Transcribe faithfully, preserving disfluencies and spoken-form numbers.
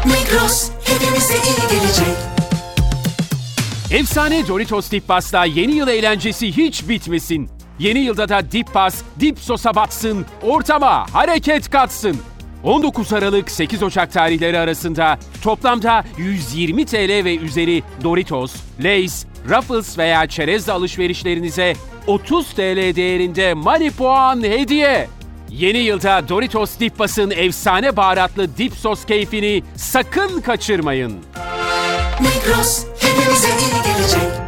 Migros hepimize iyi gelecek. Efsane Doritos Dip Pas'ta yeni yıl eğlencesi hiç bitmesin. Yeni yılda da Dip Pas, Dip Sos'a batsın, ortama hareket katsın. on dokuz Aralık sekiz Ocak tarihleri arasında toplamda yüz yirmi TL ve üzeri Doritos, Lay's, Ruffles veya çerez alışverişlerinize otuz TL değerinde Money puan hediye. Yeni yılda Doritos Dip Pas'ın efsane baharatlı dip sos keyfini sakın kaçırmayın. Migros hepimize iyi gelecek.